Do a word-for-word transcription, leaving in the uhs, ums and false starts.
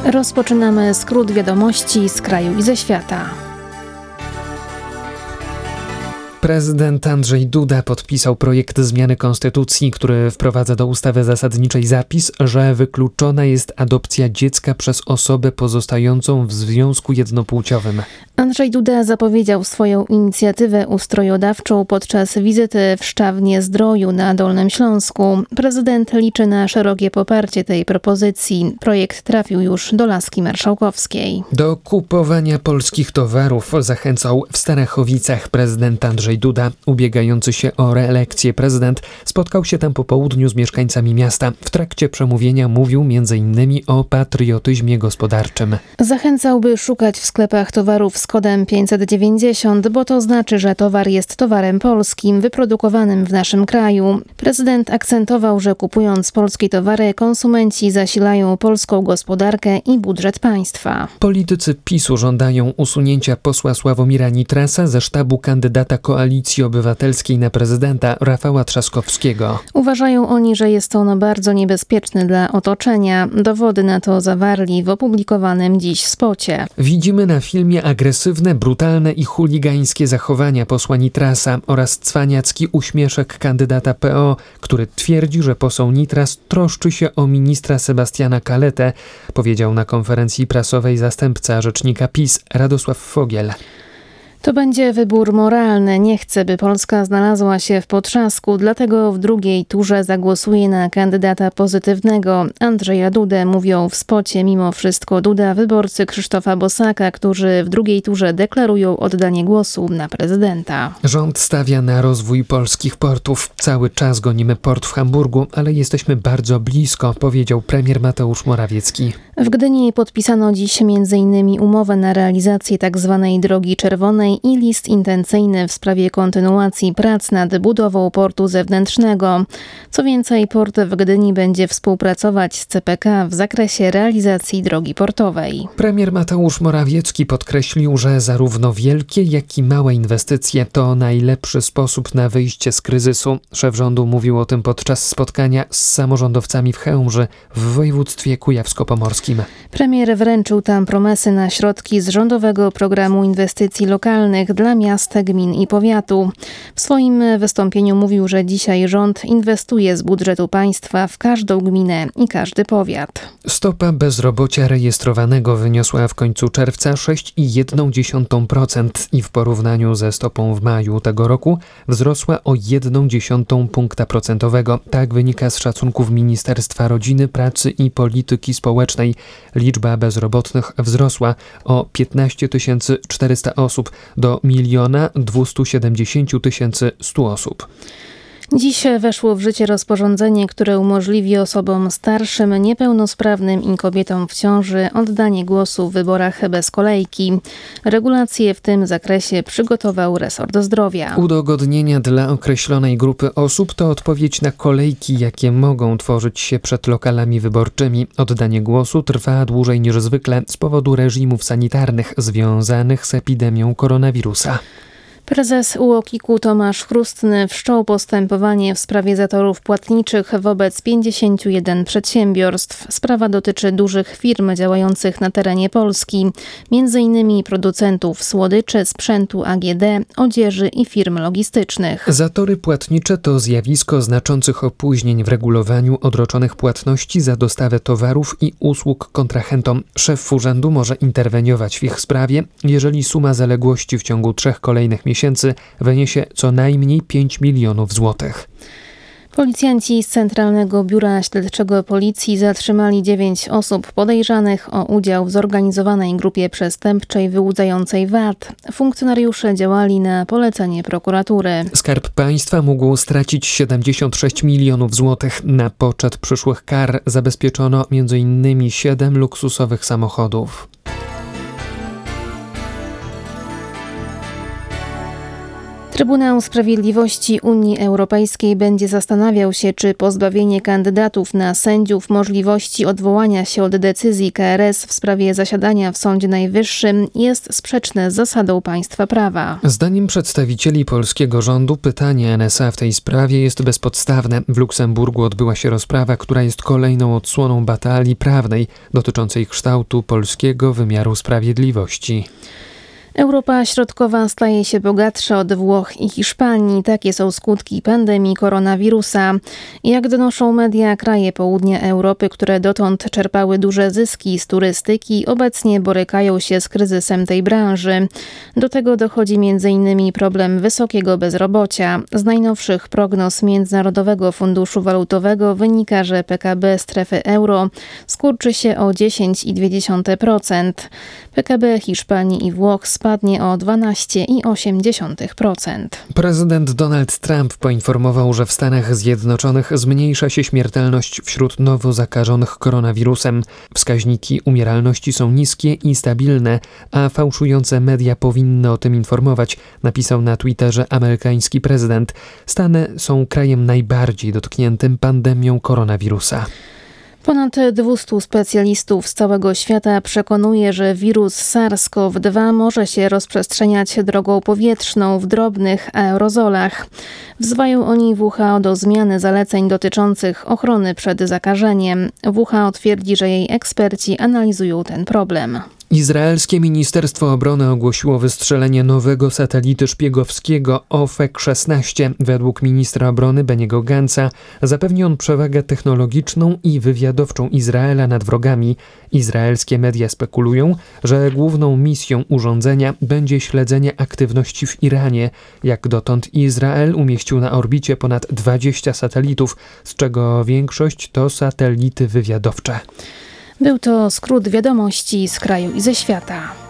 Rozpoczynamy skrót wiadomości z kraju i ze świata. Prezydent Andrzej Duda podpisał projekt zmiany konstytucji, który wprowadza do ustawy zasadniczej zapis, że wykluczona jest adopcja dziecka przez osobę pozostającą w związku jednopłciowym. Andrzej Duda zapowiedział swoją inicjatywę ustrojodawczą podczas wizyty w Szczawnie-Zdroju na Dolnym Śląsku. Prezydent liczy na szerokie poparcie tej propozycji. Projekt trafił już do laski marszałkowskiej. Do kupowania polskich towarów zachęcał w Starachowicach prezydent Andrzej Duda. Ubiegający się o reelekcję prezydent spotkał się tam po południu z mieszkańcami miasta. W trakcie przemówienia mówił między innymi o patriotyzmie gospodarczym. Zachęcał, by szukać w sklepach towarów z kodem pięćset dziewięćdziesiąt, bo to znaczy, że towar jest towarem polskim, wyprodukowanym w naszym kraju. Prezydent akcentował, że kupując polskie towary, konsumenci zasilają polską gospodarkę i budżet państwa. Politycy PiS-u żądają usunięcia posła Sławomira Nitrasa ze sztabu kandydata Koalicji Obywatelskiej na prezydenta Rafała Trzaskowskiego. Uważają oni, że jest on bardzo niebezpieczny dla otoczenia. Dowody na to zawarli w opublikowanym dziś spocie. Widzimy na filmie agresywne, brutalne i chuligańskie zachowania posła Nitrasa oraz cwaniacki uśmieszek kandydata P O, który twierdzi, że poseł Nitras troszczy się o ministra Sebastiana Kaletę, powiedział na konferencji prasowej zastępca rzecznika PiS Radosław Fogiel. To będzie wybór moralny. Nie chcę, by Polska znalazła się w potrzasku, dlatego w drugiej turze zagłosuję na kandydata pozytywnego. Andrzeja Dudę, mówią w spocie mimo wszystko Duda wyborcy Krzysztofa Bosaka, którzy w drugiej turze deklarują oddanie głosu na prezydenta. Rząd stawia na rozwój polskich portów. Cały czas gonimy port w Hamburgu, ale jesteśmy bardzo blisko, powiedział premier Mateusz Morawiecki. W Gdyni podpisano dziś między innymi umowę na realizację tzw. Drogi Czerwonej i list intencyjny w sprawie kontynuacji prac nad budową portu zewnętrznego. Co więcej, port w Gdyni będzie współpracować z C P K w zakresie realizacji drogi portowej. Premier Mateusz Morawiecki podkreślił, że zarówno wielkie, jak i małe inwestycje to najlepszy sposób na wyjście z kryzysu. Szef rządu mówił o tym podczas spotkania z samorządowcami w Chełmży w województwie kujawsko-pomorskim. Premier wręczył tam promesy na środki z rządowego programu inwestycji lokalnych dla miast, gmin i powiatu. W swoim wystąpieniu mówił, że dzisiaj rząd inwestuje z budżetu państwa w każdą gminę i każdy powiat. Stopa bezrobocia rejestrowanego wyniosła w końcu czerwca sześć przecinek jedna dziesiąta procent i w porównaniu ze stopą w maju tego roku wzrosła o jedną dziesiątą punkta procentowego. Tak wynika z szacunków Ministerstwa Rodziny, Pracy i Polityki Społecznej. Liczba bezrobotnych wzrosła o piętnaście tysięcy czterysta osób do miliona dwieście siedemdziesiąt tysięcy sto osób. Dziś weszło w życie rozporządzenie, które umożliwi osobom starszym, niepełnosprawnym i kobietom w ciąży oddanie głosu w wyborach bez kolejki. Regulacje w tym zakresie przygotował resort zdrowia. Udogodnienia dla określonej grupy osób to odpowiedź na kolejki, jakie mogą tworzyć się przed lokalami wyborczymi. Oddanie głosu trwa dłużej niż zwykle z powodu reżimów sanitarnych związanych z epidemią koronawirusa. Prezes U O K iK-u Tomasz Chrustny wszczął postępowanie w sprawie zatorów płatniczych wobec pięćdziesięciu jeden przedsiębiorstw. Sprawa dotyczy dużych firm działających na terenie Polski, między innymi producentów słodyczy, sprzętu A G D, odzieży i firm logistycznych. Zatory płatnicze to zjawisko znaczących opóźnień w regulowaniu odroczonych płatności za dostawę towarów i usług kontrahentom. Szef urzędu może interweniować w ich sprawie, jeżeli suma zaległości w ciągu trzech kolejnych miesięcy miesięcy wyniesie co najmniej pięć milionów złotych. Policjanci z Centralnego Biura Śledczego Policji zatrzymali dziewięć osób podejrzanych o udział w zorganizowanej grupie przestępczej wyłudzającej V A T. Funkcjonariusze działali na polecenie prokuratury. Skarb Państwa mógł stracić siedemdziesiąt sześć milionów złotych. Na poczet przyszłych kar zabezpieczono między innymi siedem luksusowych samochodów. Trybunał Sprawiedliwości Unii Europejskiej będzie zastanawiał się, czy pozbawienie kandydatów na sędziów możliwości odwołania się od decyzji K R S w sprawie zasiadania w Sądzie Najwyższym jest sprzeczne z zasadą państwa prawa. Zdaniem przedstawicieli polskiego rządu pytanie N S A w tej sprawie jest bezpodstawne. W Luksemburgu odbyła się rozprawa, która jest kolejną odsłoną batalii prawnej dotyczącej kształtu polskiego wymiaru sprawiedliwości. Europa Środkowa staje się bogatsza od Włoch i Hiszpanii. Takie są skutki pandemii koronawirusa. Jak donoszą media, kraje południa Europy, które dotąd czerpały duże zyski z turystyki, obecnie borykają się z kryzysem tej branży. Do tego dochodzi między innymi problem wysokiego bezrobocia. Z najnowszych prognoz Międzynarodowego Funduszu Walutowego wynika, że P K B strefy euro skurczy się o dziesięć przecinek dwa procent. P K B Hiszpanii i Włoch spadnie o dwanaście przecinek osiem procent. Prezydent Donald Trump poinformował, że w Stanach Zjednoczonych zmniejsza się śmiertelność wśród nowo zakażonych koronawirusem. Wskaźniki umieralności są niskie i stabilne, a fałszujące media powinny o tym informować, napisał na Twitterze amerykański prezydent. Stany są krajem najbardziej dotkniętym pandemią koronawirusa. Ponad dwieście specjalistów z całego świata przekonuje, że wirus SARS CoV dwa może się rozprzestrzeniać drogą powietrzną w drobnych aerozolach. Wzywają oni W H O do zmiany zaleceń dotyczących ochrony przed zakażeniem. W H O twierdzi, że jej eksperci analizują ten problem. Izraelskie Ministerstwo Obrony ogłosiło wystrzelenie nowego satelity szpiegowskiego O F E K szesnaście. Według ministra obrony Beniego Gantza zapewni on przewagę technologiczną i wywiadowczą Izraela nad wrogami. Izraelskie media spekulują, że główną misją urządzenia będzie śledzenie aktywności w Iranie. Jak dotąd Izrael umieścił na orbicie ponad dwadzieścia satelitów, z czego większość to satelity wywiadowcze. Był to skrót wiadomości z kraju i ze świata.